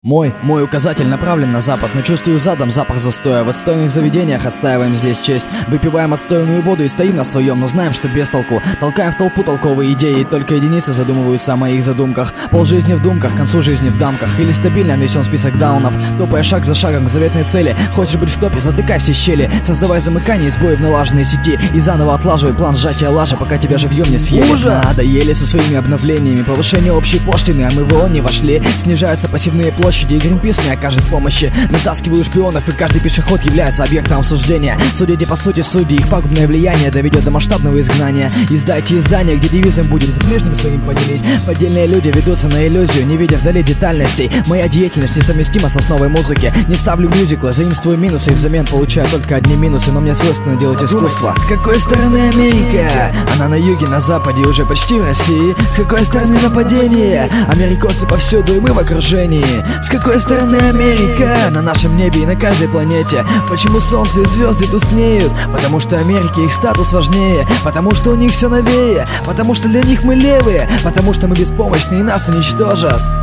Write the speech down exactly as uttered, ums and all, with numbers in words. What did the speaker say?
Мой, мой указатель направлен на запад, но чувствую задом запах застоя. В отстойных заведениях отстаиваем здесь честь. Выпиваем отстойную воду и стоим на своем, но знаем, что без толку. Толкаем в толпу толковые идеи, и только единицы задумываются о моих задумках. Полжизни в думках, к концу жизни в дамках. Или стабильно внесен список даунов, топая шаг за шагом к заветной цели. Хочешь быть в топе, затыкай все щели. Создавай замыкание и сбои в налаженной сети. И заново отлаживай план сжатия лажа, пока тебя живьем не съели. Ужас! Надоели со своими обновлениями. Повышение общей пошлины, а мы в ООН не вошли. Снижаются пассивные площади, и Гринпис не окажет помощи. Натаскиваю шпионов, и каждый пешеход является объектом обсуждения. Судите по сути судьи, их пагубное влияние доведет до масштабного изгнания. Издайте издание, где девизом будет: с ближним своим поделись. Поддельные люди ведутся на иллюзию, не видя вдали детальностей. Моя деятельность несовместима с основой музыки. Не ставлю мюзиклы, заимствую минусы и взамен получаю только одни минусы. Но мне свойственно делать искусство. С какой стороны Америка? Она на юге, на западе, уже почти в России. С какой стороны нападение? Америкосы повсюду, и мы в окружении. С какой стороны Америка? На нашем небе и на каждой планете. Почему солнце и звезды тускнеют? Потому что Америке их статус важнее. Потому что у них все новее. Потому что для них мы левые. Потому что мы беспомощны и нас уничтожат.